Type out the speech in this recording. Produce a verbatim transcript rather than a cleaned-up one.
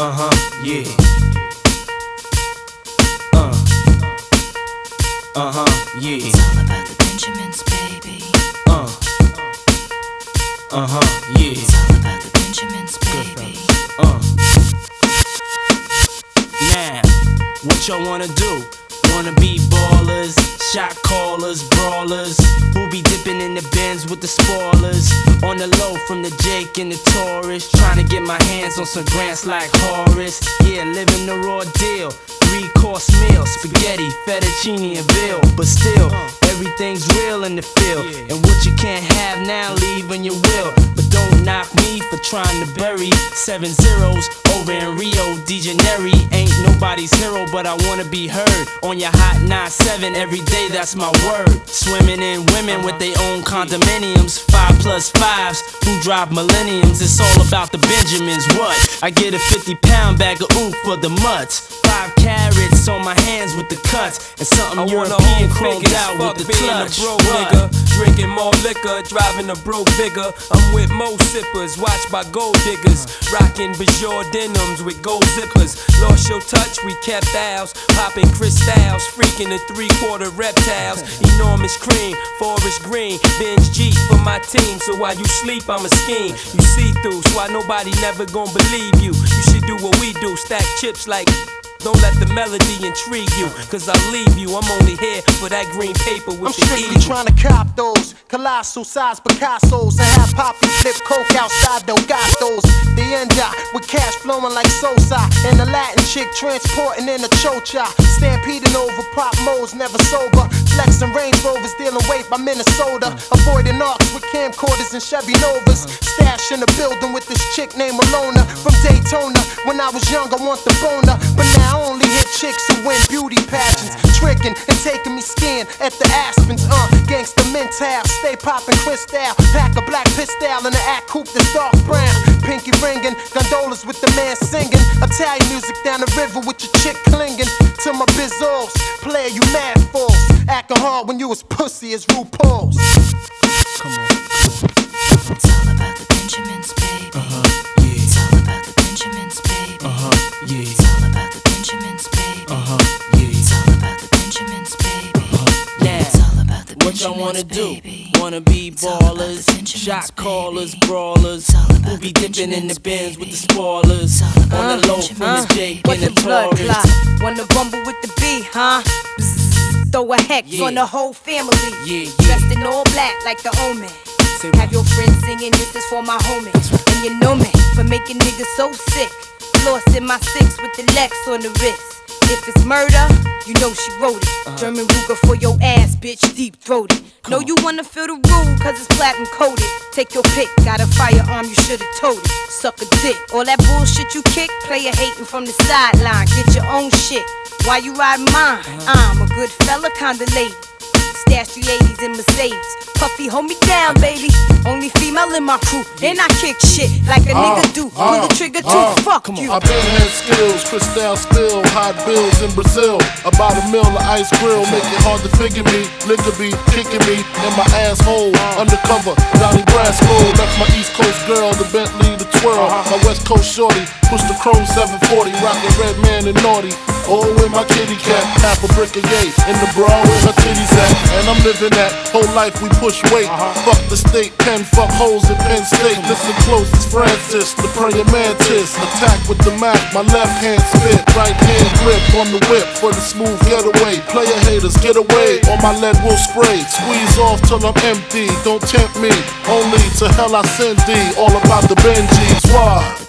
Uh-huh, yeah. Uh. Uh-huh, yeah. It's all about the Benjamins, baby. Uh. Uh-huh, yeah. It's all about the Benjamins, baby. Uh. Now, what y'all wanna do? Wanna be ballers, shot callers, brawlers, who be dipping in the bins with the spoilers. On the low from the Jake and the Taurus, trying to get my hands on some grants like Horace. Yeah, living the raw deal, three course meal, spaghetti, fettuccine and veal. But still, everything's real in the field, and what you can't have now, leave when you will. But don't knock me for trying to bury seven zeros over in Rio de Janeiro. Ain't nobody's hero, but I wanna be heard on your hot nine seven every day, that's my word. Swimming in women with their own condominiums, five plus fives who drive millenniums. It's all about the Benjamins, what? I get a fifty pound bag of oof for the mutts, five carrots on my hands with the cuts, and something I European chromed out with the clutch. A broke nigga, drinking more liquor, driving a broke bigger. I'm with mo sippers, watched by gold diggers, rocking Bajor denims with gold zippers. Lost your touch, we kept ours, popping crystals, freaking the three-quarter reptiles. Enormous cream, forest green, binge G for my team. So while you sleep, I'm a scheme. You see through, so why nobody never gon' believe you. You should do what we do, stack chips like. Don't let the melody intrigue you, cause I'll leave you. I'm only here for that green paper with I'm the strictly eagle. trying to cop those colossal size Picassos and have Poppy flip coke outside Delgados. The end with cash flowing like Sosa, and the Latin chick transporting in a chocha. Stampeding over pop modes, never sober. Flexing Range Rovers, dealing weight by Minnesota. Avoiding arcs with camcorders and Chevy Novas. Stash in the building with this chick named Malona from Daytona. When I was young, I want the boner, but now I only hit chicks who win beauty pageants, tricking and taking me skiing at the Aspens. Uh, gangsta mental, stay popping crystal, pack a black pistol in the act coupe that's dark brown. Pinky ringing, gondolas with the man singing. Italian music down the river with your chick clinging to my bizzos. Player, you mad fools, acting hard when you was pussy as RuPaul's. Come on. It's all about the Benjamins, baby. Uh-huh, yeah. It's all about the Benjamins, baby. Uh-huh, yeah. It's all about the Benjamins, baby. Uh-huh, yeah. It's all about the Benjamins, baby. Uh-huh. Now, It's all about the what y'all wanna Benjamins, do? baby. Wanna be It's all about the ballers, Benjamins, shot callers, baby. brawlers, It's all about who be the dipping in the Benjamins, bins with the baby. spoilers. It's all about On the the low from Benjamins, the Jake What and the the blood Taurus. clot? Wanna rumble with the B, huh? Bzzz, throw a hex Yeah. on the whole family. Yeah, yeah. Dressed in all black like the omen. Say Have what? your friends singing, this is for my homies. And you know me for making niggas so sick. Lost in my six with the Lex on the wrist. If it's murder, you know she wrote it. Uh-huh. German Ruger for your ass, bitch, deep throated. Know on. you wanna feel the rule, cause it's platinum coated. Take your pick, got a firearm, you should've told it. Suck a dick, all that bullshit you kick, player hating from the sideline. Get your own shit, why you ride mine? I'm a good fella, kinda lady. Stash three eighties in Mercedes. Puffy, hold me down, baby. Only female in my crew, and I kick shit like a nigga do. Pull the trigger too, fuck you. I been had skills, Cristal spill, hot bills in Brazil. About a mill of ice grill, make it hard to figure me. Liquor be kicking me in my asshole. Undercover, Donnie Brasco. Left my East Coast girl, the Bentley, the twirl. My West Coast shorty, push the chrome seven forty. Rockin' red man and naughty. Oh, with my kitty cat, half a brick of yay. In the bra with her titties at. And I'm living that whole life we push weight. Fuck the state pen, fuck hoes in Penn State. Listen close, it's Francis, the praying mantis. Attack with the Mac, my left hand spit. Right hand grip on the whip for the smooth getaway. Player haters, get away, or my lead will spray. Squeeze off till I'm empty, don't tempt me. Only to hell I send thee, all about the Benjis. Why?